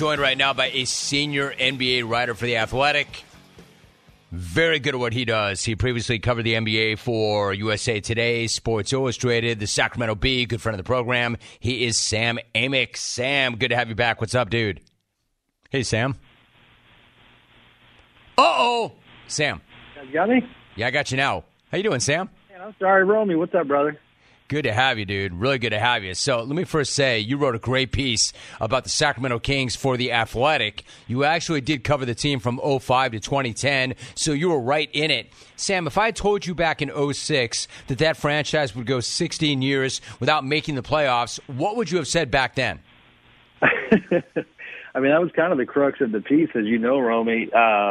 joined right now by a senior NBA writer for The Athletic. Very good at what he does. He previously covered the NBA for USA Today, Sports Illustrated, the Sacramento Bee, good friend of the program. He is Sam Amick. Sam, good to have you back. What's up, dude? Hey, Sam. Uh-oh. Sam. You got me? Yeah, I got you now. How you doing, Sam? Man, I'm sorry, Romy. What's up, brother? Good to have you, dude. Really good to have you. So let me first say, you wrote a great piece about the Sacramento Kings for The Athletic. You actually did cover the team from 2005 to 2010, so you were right in it. Sam, if I had told you back in 2006 that franchise would go 16 years without making the playoffs, what would you have said back then? I mean, that was kind of the crux of the piece, as you know, Romy.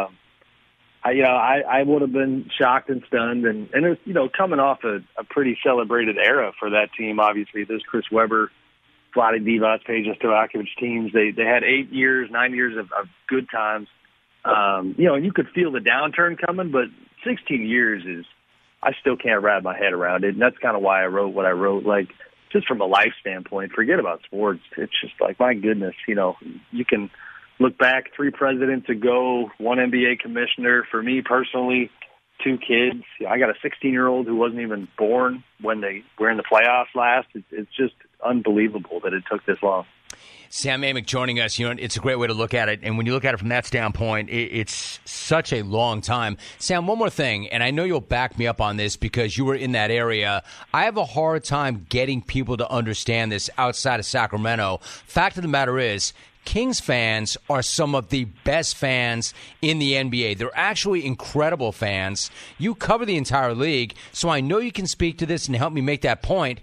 I would have been shocked and stunned, and it was, coming off a pretty celebrated era for that team. Obviously, those Chris Webber, Vlade Divac, Peja Stojakovic teams. They had 9 years of good times. And you could feel the downturn coming, but 16 years I still can't wrap my head around it, and that's kind of why I wrote what I wrote. Like, just from a life standpoint, forget about sports. It's just like, my goodness, you can look back 3 presidents ago, 1 NBA commissioner. For me personally, 2 kids. I got a 16-year-old who wasn't even born when they were in the playoffs last. It's just unbelievable that it took this long. Sam Amick joining us. It's a great way to look at it. And when you look at it from that standpoint, it's such a long time. Sam, one more thing, and I know you'll back me up on this because you were in that area. I have a hard time getting people to understand this outside of Sacramento. Fact of the matter is, Kings fans are some of the best fans in the NBA. They're actually incredible fans. You cover the entire league, so I know you can speak to this and help me make that point.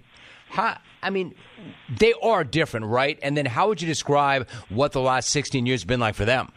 They are different, right? And then how would you describe what the last 16 years have been like for them?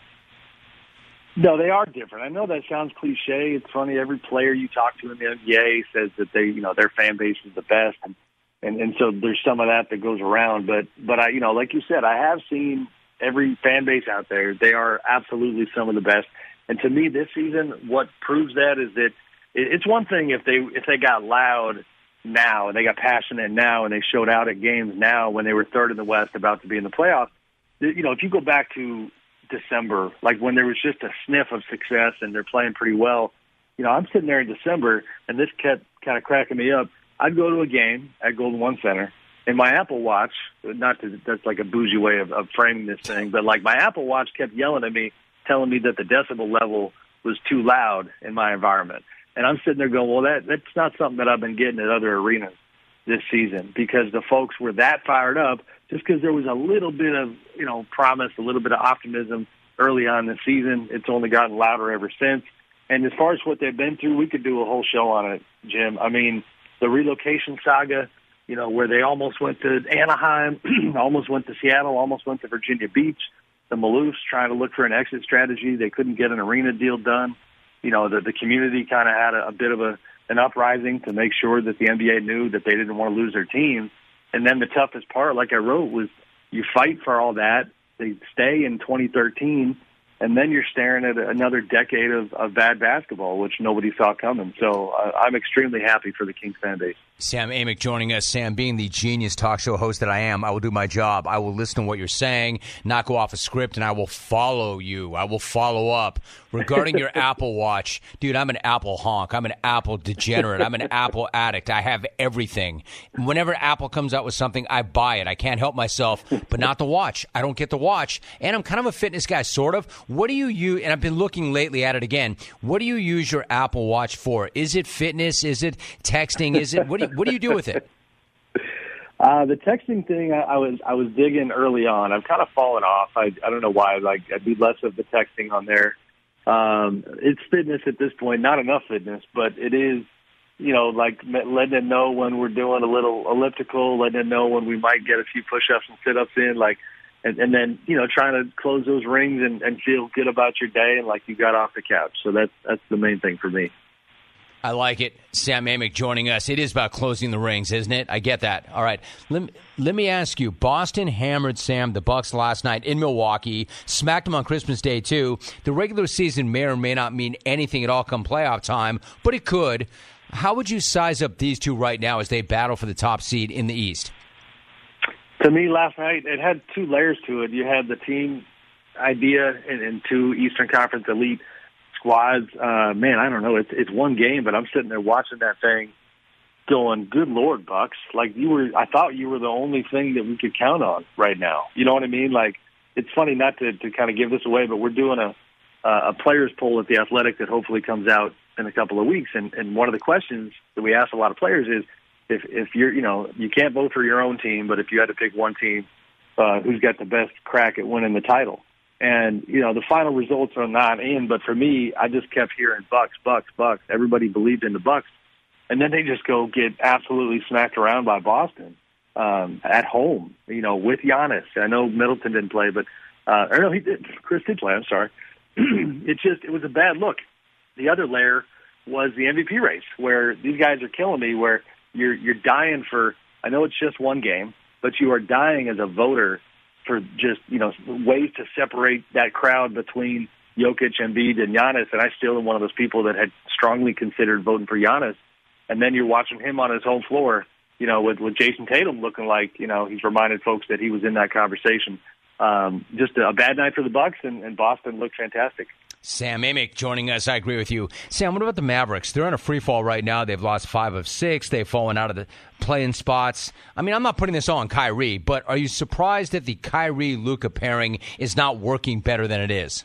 No, they are different. I know that sounds cliche. It's funny. Every player you talk to in the NBA says that their fan base is the best, and so there's some of that goes around. But I, like you said, I have seen every fan base out there. They are absolutely some of the best. And to me, this season, what proves that is that it's one thing if they got loud now and they got passionate now and they showed out at games now when they were third in the West about to be in the playoffs. If you go back to December, like when there was just a sniff of success and they're playing pretty well, I'm sitting there in December and this kept kind of cracking me up. I'd go to a game at Golden One Center. And my Apple Watch, that's like a bougie way of framing this thing, but like my Apple Watch kept yelling at me, telling me that the decibel level was too loud in my environment. And I'm sitting there going, well, that's not something that I've been getting at other arenas this season, because the folks were that fired up just because there was a little bit of, promise, a little bit of optimism early on in the season. It's only gotten louder ever since. And as far as what they've been through, we could do a whole show on it, Jim. I mean, the relocation saga, where they almost went to Anaheim, almost went to Seattle, almost went to Virginia Beach. The Maloofs trying to look for an exit strategy. They couldn't get an arena deal done. The community kind of had a bit of an uprising to make sure that the NBA knew that they didn't want to lose their team. And then the toughest part, like I wrote, was you fight for all that. They stay in 2013, and then you're staring at another decade of bad basketball, which nobody saw coming. So I'm extremely happy for the Kings fan base. Sam Amick joining us. Sam, being the genius talk show host that I am, I will do my job. I will listen to what you're saying, not go off a script, and I will follow you. I will follow up. Regarding your Apple Watch, dude, I'm an Apple honk. I'm an Apple degenerate. I'm an Apple addict. I have everything. Whenever Apple comes out with something, I buy it. I can't help myself, but not the watch. I don't get the watch. And I'm kind of a fitness guy, sort of. What do you use, and I've been looking lately at it again, what do you use your Apple Watch for? Is it fitness? Is it texting? Is it, what do you do with it? The texting thing, I was digging early on. I've kind of fallen off. I don't know why. Like, I do less of the texting on there. It's fitness at this point, not enough fitness, but it is, like letting them know when we're doing a little elliptical, letting them know when we might get a few push-ups and sit-ups in, like, and then, trying to close those rings and feel good about your day and like you got off the couch. So that's the main thing for me. I like it. Sam Amick joining us. It is about closing the rings, isn't it? I get that. All right. Let me ask you. Boston hammered the Bucks last night in Milwaukee, smacked them on Christmas Day, too. The regular season may or may not mean anything at all come playoff time, but it could. How would you size up these two right now as they battle for the top seed in the East? To me, last night, it had 2 layers to it. You had the team idea in two Eastern Conference elite squads. Man, I don't know. It's one game, but I'm sitting there watching that thing going, good Lord, Bucks. Like I thought you were the only thing that we could count on right now. You know what I mean? Like, it's funny not to kind of give this away, but we're doing a players poll at The Athletic that hopefully comes out in a couple of weeks. And one of the questions that we ask a lot of players is, if you're, you can't vote for your own team, but if you had to pick one team, who's got the best crack at winning the title? And, the final results are not in, but for me, I just kept hearing Bucks, Bucks, Bucks. Everybody believed in the Bucks. And then they just go get absolutely smacked around by Boston at home, with Giannis. I know Middleton didn't play, but or no, he did. Chris did play. I'm sorry. It was a bad look. The other layer was the MVP race, where these guys are killing me, where you're dying for, I know it's just one game, but you are dying as a voter for just, ways to separate that crowd between Jokic, Embiid, and Giannis. And I still am one of those people that had strongly considered voting for Giannis. And then you're watching him on his home floor, with Jason Tatum looking like, he's reminded folks that he was in that conversation. Just a bad night for the Bucks, and Boston looked fantastic. Sam Amick joining us. I agree with you. Sam, what about the Mavericks? They're in a free fall right now. They've lost 5 of 6. They've fallen out of the play-in spots. I mean, I'm not putting this all on Kyrie, but are you surprised that the Kyrie-Luka pairing is not working better than it is?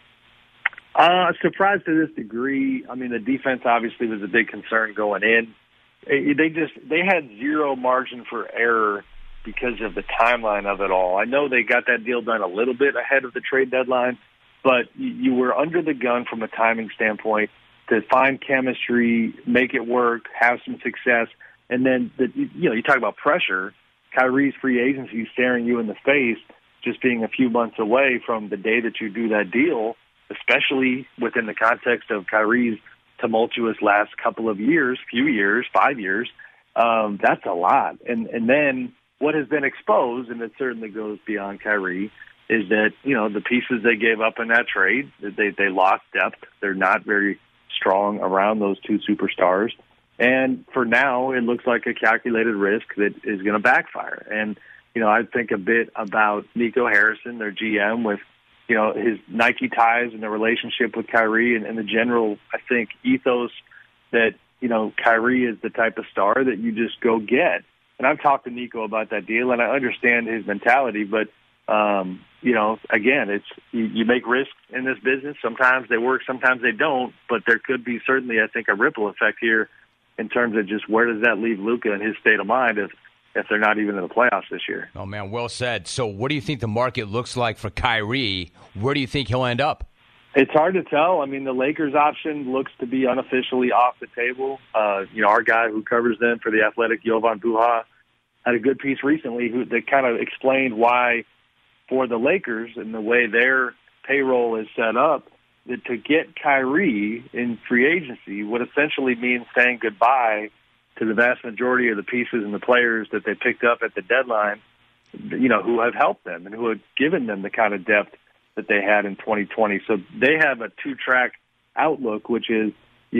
Surprised to this degree. I mean, the defense obviously was a big concern going in. They had zero margin for error because of the timeline of it all. I know they got that deal done a little bit ahead of the trade deadline, but you were under the gun from a timing standpoint to find chemistry, make it work, have some success. And then, you talk about pressure. Kyrie's free agency staring you in the face, just being a few months away from the day that you do that deal, especially within the context of Kyrie's tumultuous last couple of years, 5 years. That's a lot. And then what has been exposed, and it certainly goes beyond Kyrie, is that, the pieces they gave up in that trade, they lost depth. They're not very strong around those two superstars. And for now, it looks like a calculated risk that is going to backfire. And, I think a bit about Nico Harrison, their GM, with, his Nike ties and the relationship with Kyrie and the general, I think, ethos that, Kyrie is the type of star that you just go get. And I've talked to Nico about that deal, and I understand his mentality, but again, it's you make risks in this business. Sometimes they work, sometimes they don't. But there could be certainly, I think, a ripple effect here in terms of just where does that leave Luka and his state of mind if they're not even in the playoffs this year. Oh, man, well said. So what do you think the market looks like for Kyrie? Where do you think he'll end up? It's hard to tell. I mean, the Lakers option looks to be unofficially off the table. Our guy who covers them for The Athletic, Jovan Buha, had a good piece recently that kind of explained why, for the Lakers and the way their payroll is set up, that to get Kyrie in free agency would essentially mean saying goodbye to the vast majority of the pieces and the players that they picked up at the deadline, who have helped them and who have given them the kind of depth that they had in 2020. So they have a two-track outlook, which is,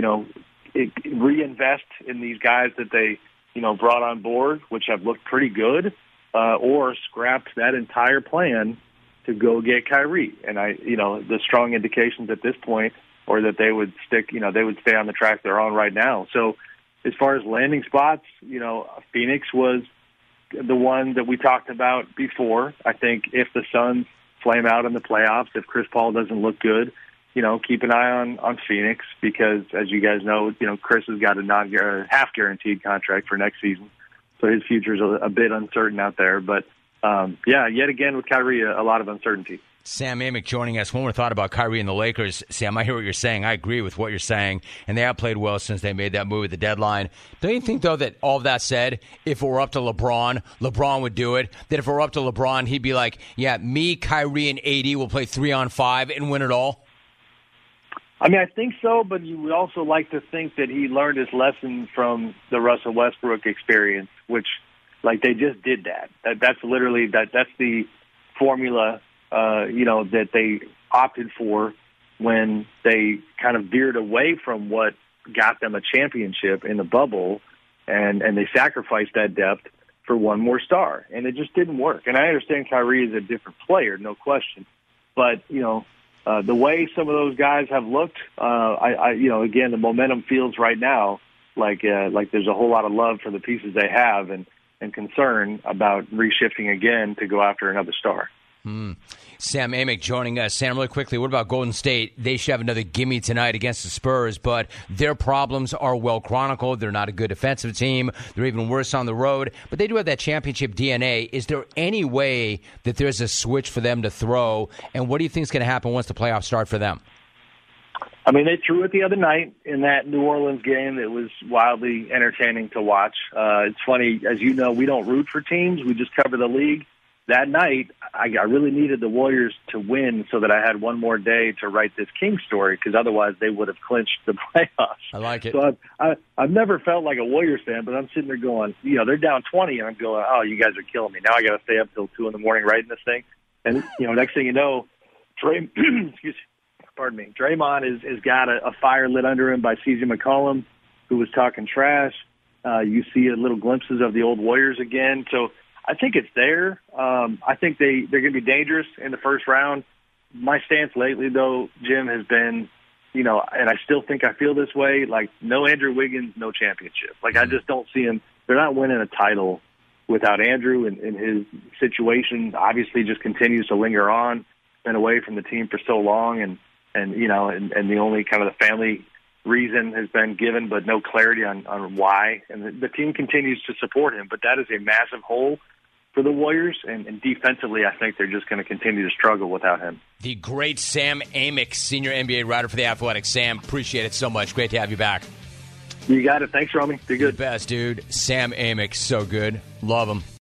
reinvest in these guys that they, brought on board, which have looked pretty good, or scrapped that entire plan to go get Kyrie. And the strong indications at this point are that they would they would stay on the track they're on right now. So as far as landing spots, Phoenix was the one that we talked about before. I think if the Suns flame out in the playoffs, if Chris Paul doesn't look good, keep an eye on Phoenix, because as you guys know, Chris has got a half guaranteed contract for next season. So his future is a bit uncertain out there. But, yet again with Kyrie, a lot of uncertainty. Sam Amick joining us. One more thought about Kyrie and the Lakers. Sam, I hear what you're saying. I agree with what you're saying. And they have played well since they made that move at the deadline. Don't you think, though, that all of that said, if it were up to LeBron, LeBron would do it? That if it were up to LeBron, he'd be like, yeah, me, Kyrie, and AD will play 3-on-5 and win it all? I mean, I think so, but you would also like to think that he learned his lesson from the Russell Westbrook experience, which, they just did that. That's literally, that's the formula, that they opted for when they kind of veered away from what got them a championship in the bubble, and they sacrificed that depth for one more star. And it just didn't work. And I understand Kyrie is a different player, no question. But, the way some of those guys have looked, again, the momentum feels right now like there's a whole lot of love for the pieces they have and concern about reshifting again to go after another star. Sam Amick joining us. Sam, really quickly, what about Golden State? They should have another gimme tonight against the Spurs, but their problems are well chronicled. They're not a good defensive team. They're even worse on the road, but they do have that championship DNA. Is there any way that there's a switch for them to throw, and what do you think is going to happen once the playoffs start for them? I mean, they threw it the other night in that New Orleans game. It was wildly entertaining to watch. It's funny, as you know, we don't root for teams. We just cover the league. That night, I really needed the Warriors to win so that I had one more day to write this Kings story, because otherwise they would have clinched the playoffs. I like it. So I've never felt like a Warriors fan, but I'm sitting there going, they're down 20, and I'm going, oh, you guys are killing me. Now I got to stay up till 2 a.m. writing this thing. And, next thing you know, Draymond has got a fire lit under him by C.J. McCollum, who was talking trash. You see little glimpses of the old Warriors again. So I think it's there. I think they're going to be dangerous in the first round. My stance lately, though, Jim, has been, and I still think I feel this way, like no Andrew Wiggins, no championship. Like I just don't see him. They're not winning a title without Andrew, and his situation obviously just continues to linger on. Been away from the team for so long, and the only kind of the family reason has been given, but no clarity on why. And the team continues to support him, but that is a massive hole for the Warriors, and defensively, I think they're just going to continue to struggle without him. The great Sam Amick, senior NBA writer for The Athletic. Sam, appreciate it so much. Great to have you back. You got it. Thanks, Romy. Be good. The best, dude. Sam Amick, so good. Love him.